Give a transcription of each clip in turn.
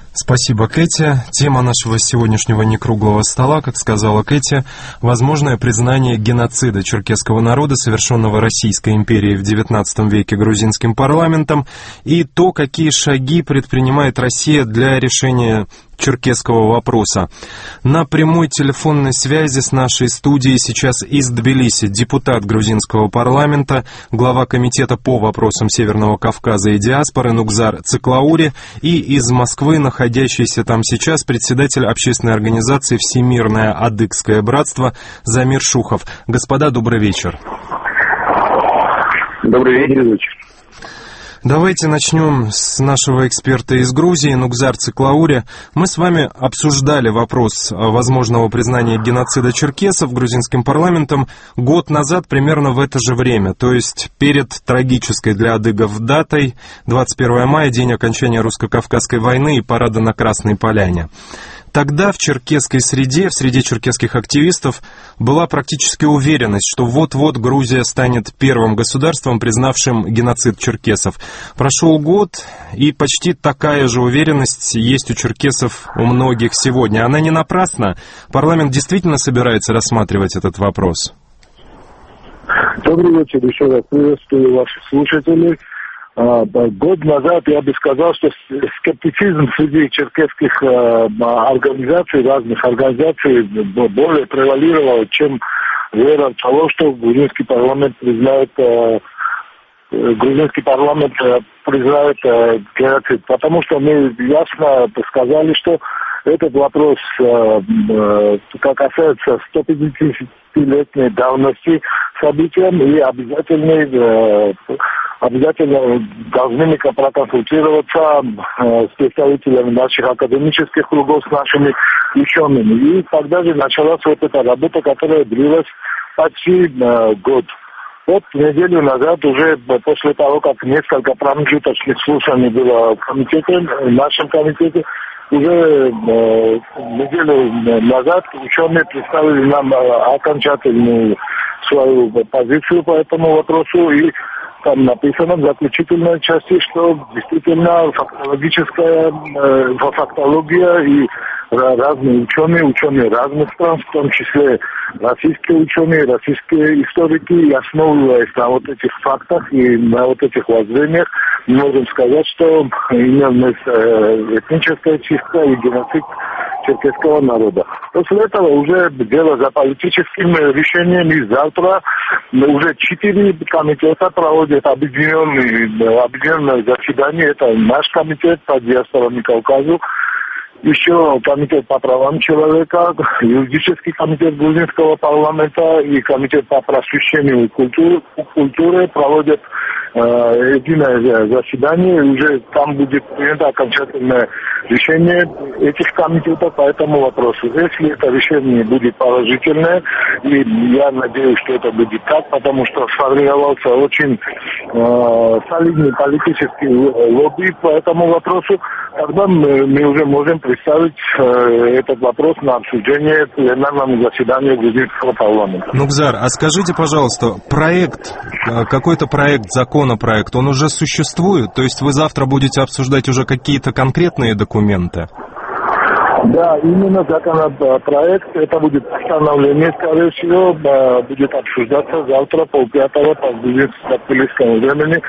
Спасибо, Кэти. Тема нашего сегодняшнего некруглого стола, как сказала Кэти, возможное признание геноцида черкесского народа, совершенного Российской империей в XIX веке грузинским парламентом, и то, какие шаги предпринимает Россия для решения черкесского вопроса. На прямой телефонной связи с нашей студией сейчас из Тбилиси депутат грузинского парламента, глава комитета по вопросам Северного Кавказа и диаспоры Нугзар Циклаури, и из Москвы, находящийся там сейчас, председатель общественной организации «Всемирное адыгское братство» Замир Шухов. Господа, добрый вечер. Добрый вечер. Давайте начнем с нашего эксперта из Грузии, Нугзар Циклаури. Мы с вами обсуждали вопрос возможного признания геноцида черкесов грузинским парламентом год назад, примерно в это же время, то есть перед трагической для адыгов датой 21 мая, день окончания русско-кавказской войны и парада на Красной Поляне. Тогда в черкесской среде, в среде черкесских активистов была практически уверенность, что вот-вот Грузия станет первым государством, признавшим геноцид черкесов. Прошел год, и почти такая же уверенность есть у черкесов у многих сегодня. Она не напрасна. Парламент действительно собирается рассматривать этот вопрос. Добрый вечер, еще раз приветствую ваших слушателей. Год назад я бы сказал, что скептицизм среди черкесских организаций, разных организаций, более превалировал, чем вера в того, что грузинский парламент признает геноцид. Потому что мы ясно сказали, что этот вопрос касается 150-летней давности событиям и обязательно должны проконсультироваться с представителями наших академических кругов, с нашими учеными. И тогда же началась вот эта работа, которая длилась почти год. Вот неделю назад, уже после того, как несколько промежуточных слушаний было в нашем комитете, уже неделю назад ученые представили нам окончательную свою позицию по этому вопросу, и там написано в заключительной части, что действительно фактология и разные ученые разных стран, в том числе российские ученые, российские историки, основываясь на вот этих фактах и на вот этих воззрениях, мы можем сказать, что именно этническая чистка и геноцид черкесского народа. После этого уже дело за политическим решением, и завтра уже 4 комитета проводят объединенное заседание. Это наш комитет по диаспорам и Кавказу, еще комитет по правам человека, юридический комитет грузинского парламента и комитет по просвещению и культуре проводят единое заседание, и уже там будет принято окончательное решение этих комитетов по этому вопросу. Если это решение будет положительное, и я надеюсь, что это будет так, потому что сформировался очень солидный политический лобби по этому вопросу, тогда мы уже можем представить этот вопрос на обсуждение пленарному заседанию грузинского парламента. Нугзар, а скажите, пожалуйста, какой-то законопроект, он уже существует? То есть вы завтра будете обсуждать уже какие-то конкретные документы? Да, именно законопроект, это будет постановление, скорее всего, будет обсуждаться завтра полпятого по тбилисскому времени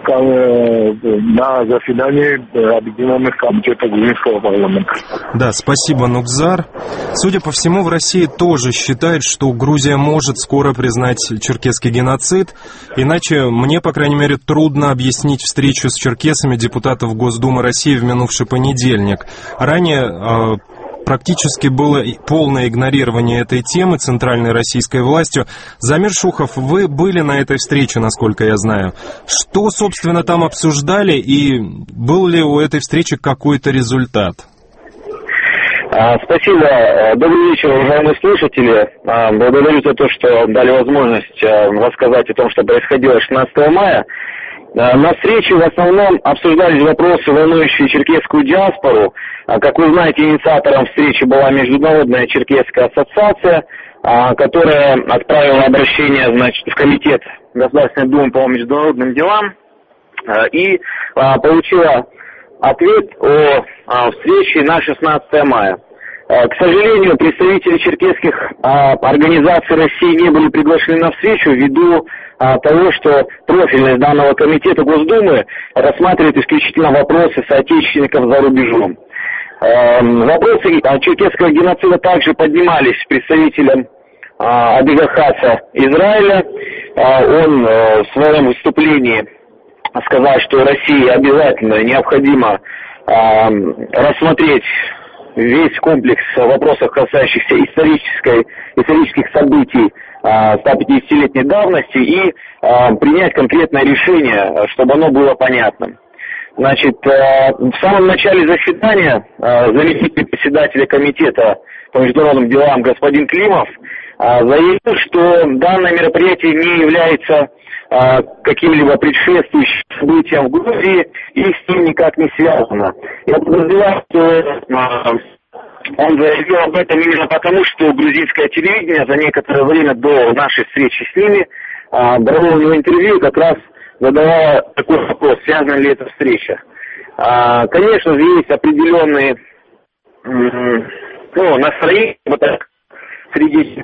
на заседании объединенных комитетов грузинского парламента. Да, спасибо, Нугзар. Судя по всему, в России тоже считают, что Грузия может скоро признать черкесский геноцид, иначе мне, по крайней мере, трудно объяснить встречу с черкесами депутатов Госдумы России в минувший понедельник. Ранее практически было полное игнорирование этой темы центральной российской властью. Замир Шухов, вы были на этой встрече, насколько я знаю. Что, собственно, там обсуждали, и был ли у этой встречи какой-то результат? Спасибо. Добрый вечер, уважаемые слушатели. Благодарю за то, что дали возможность рассказать о том, что происходило 16 мая. На встрече в основном обсуждались вопросы, волнующие черкесскую диаспору. Как вы знаете, инициатором встречи была Международная черкесская ассоциация, которая отправила обращение, в Комитет Государственной Думы по международным делам и получила ответ о встрече на 16 мая. К сожалению, представители черкесских организаций России не были приглашены на встречу ввиду того, что профильность данного комитета Госдумы рассматривает исключительно вопросы соотечественников за рубежом. Вопросы черкесского геноцида также поднимались представителем Абига-Хаца Израиля. Он в своем выступлении сказал, что России обязательно необходимо рассмотреть весь комплекс вопросов, касающихся исторических событий 150-летней давности и принять конкретное решение, чтобы оно было понятным. Значит, в самом начале заседания заместитель председателя комитета по международным делам господин Климов заявил, что данное мероприятие не является каким-либо предшествующим событиям в Грузии и с ним никак не связано. Я подозреваю, что он заявил об этом именно потому, что грузинское телевидение за некоторое время до нашей встречи с ними брало у него интервью, как раз задавая такой вопрос, связана ли эта встреча. Конечно же, есть определенные настроения среди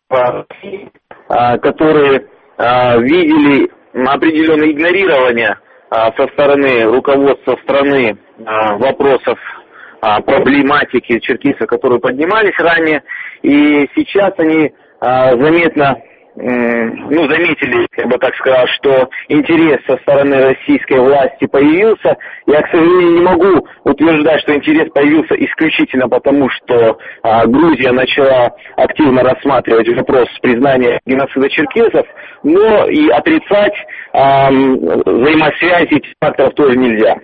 которые видели определенное игнорирование со стороны руководства страны вопросов проблематики черкесов, которые поднимались ранее, и сейчас они заметили, я бы так сказал, что интерес со стороны российской власти появился. Я, к сожалению, не могу утверждать, что интерес появился исключительно потому, что Грузия начала активно рассматривать вопрос признания геноцида черкесов, но и отрицать взаимосвязи этих факторов тоже нельзя.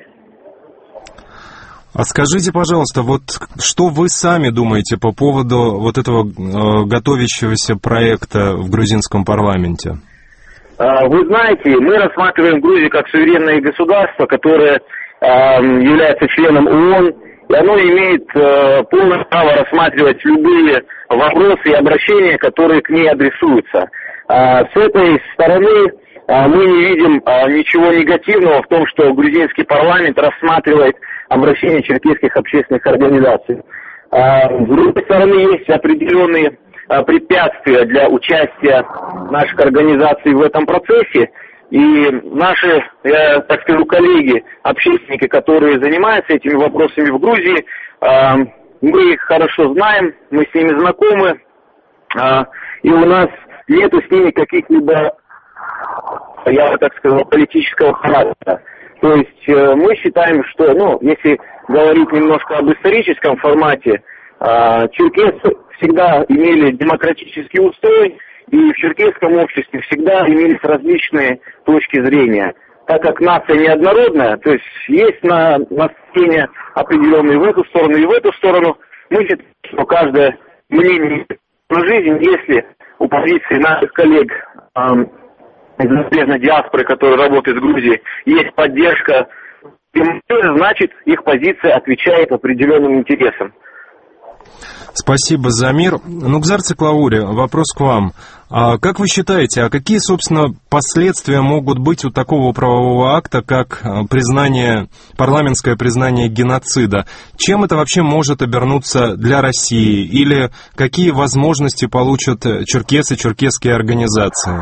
А скажите, пожалуйста, вот что вы сами думаете по поводу вот этого готовящегося проекта в грузинском парламенте? Вы знаете, мы рассматриваем Грузию как суверенное государство, которое является членом ООН, и оно имеет полное право рассматривать любые вопросы и обращения, которые к ней адресуются. С этой стороны мы не видим ничего негативного в том, что грузинский парламент рассматривает обращение черкесских общественных организаций. С другой стороны, есть определенные препятствия для участия наших организаций в этом процессе, и наши, я так скажу, коллеги, общественники, которые занимаются этими вопросами в Грузии, мы их хорошо знаем, мы с ними знакомы, и у нас нету с ними каких-либо, я бы так сказал, политического характера. То есть мы считаем, что, если говорить немножко об историческом формате, черкесы всегда имели демократический устрой, и в черкесском обществе всегда имелись различные точки зрения. Так как нация неоднородная, то есть настроение определенные в эту сторону и в эту сторону, мы считаем, что каждое мнение на жизнь, если у позиции наших коллег из зарубежной диаспоры, которые работают в Грузии, есть поддержка, значит, их позиция отвечает определенным интересам. Спасибо, Замир. Нугзар Циклаури, вопрос к вам. Как вы считаете, какие, собственно, последствия могут быть у такого правового акта, как парламентское признание геноцида? Чем это вообще может обернуться для России? Или какие возможности получат черкесы, черкесские организации?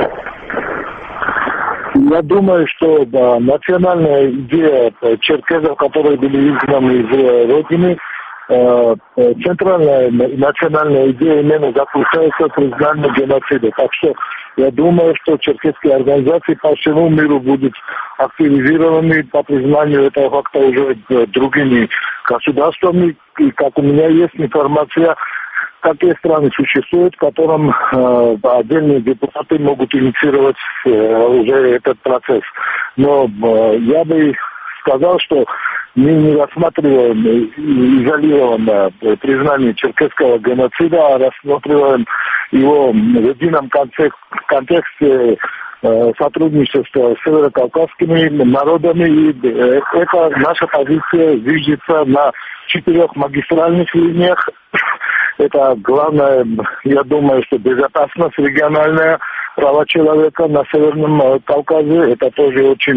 Я думаю, что национальная идея черкесов, которые были изгнаны из родины, центральная национальная идея именно заключается в признании геноцида. Так что я думаю, что черкесские организации по всему миру будут активизированы по признанию этого факта уже другими государствами. И как у меня есть информация, какие страны существуют, в котором отдельные депутаты могут инициировать уже этот процесс. Но я бы сказал, что мы не рассматриваем изолированное признание черкесского геноцида, а рассматриваем его в едином контексте сотрудничества с северокавказскими народами. И эта наша позиция движется на 4 магистральных линиях. Это главное, я думаю, что безопасность региональная, права человека на Северном Кавказе. Это тоже очень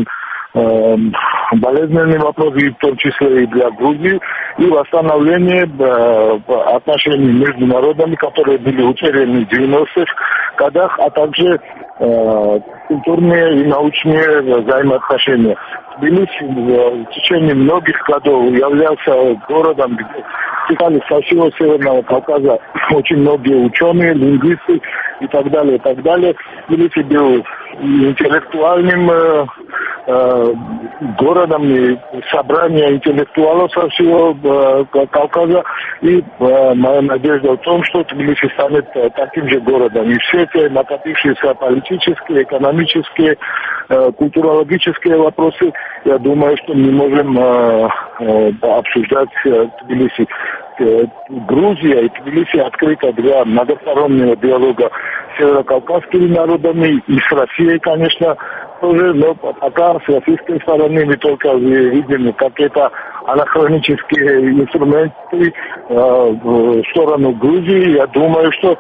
болезненный вопрос, и в том числе и для Грузии, и восстановление отношений между народами, которые были утеряны в 90-х годах, а также культурные и научные взаимоотношения. Тбилиси в течение многих годов являлся городом, где стекались со всего Северного Кавказа очень многие ученые, лингвисты и так далее, и так далее. Тбилиси был интеллектуальным городом, и собрание интеллектуалов со всего Кавказа. И моя надежда в том, что Тбилиси станет таким же городом. И все эти накопившиеся политические, экономические, культурологические вопросы, я думаю, что мы можем обсуждать Тбилиси. Грузия и Тбилиси открыта для многостороннего диалога с северокавказскими народами и с Россией, конечно, тоже, но пока с российской стороны мы только видим какие-то анахронические инструменты в сторону Грузии. Я думаю, что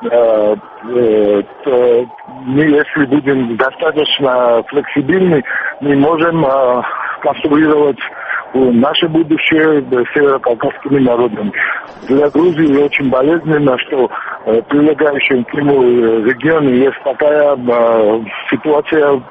мы, если будем достаточно флексибильны, мы можем конструировать наше будущее с северокавказскими народами. Для Грузии очень болезненно, что в прилегающем к нему регионе есть такая ситуация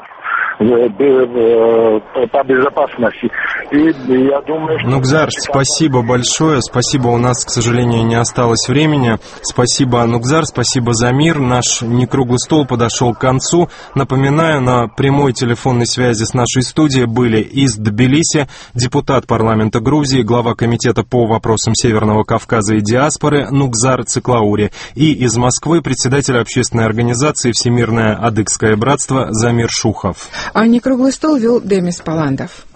по безопасности. И я думаю, что... Нугзар, спасибо большое. Спасибо, у нас, к сожалению, не осталось времени. Спасибо, Нугзар, спасибо за мир. Наш некруглый стол подошел к концу. Напоминаю, на прямой телефонной связи с нашей студией были из Тбилиси депутат парламента Грузии, глава комитета по вопросам Северного Кавказа и диаспоры Нугзар Циклаури, и из Москвы председатель общественной организации «Всемирное адыгское братство» Замир Шухов. А некруглый стол вел Демис Паландов.